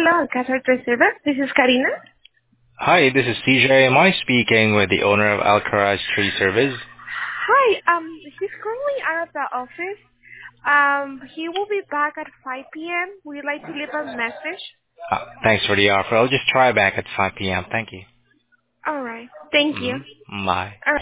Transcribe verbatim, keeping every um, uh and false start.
Hello, Alcázar Reserva. This is Karina. Hi, this is C J. Am I speaking with the owner of Alcaraz Tree Service? Hi, um, he's currently out of the office. Um, he will be back at five p m Would you like to leave a message? Uh, thanks for the offer. I'll just try back at five p m. Thank you. All right. Thank you. Mm-hmm. Bye. All right.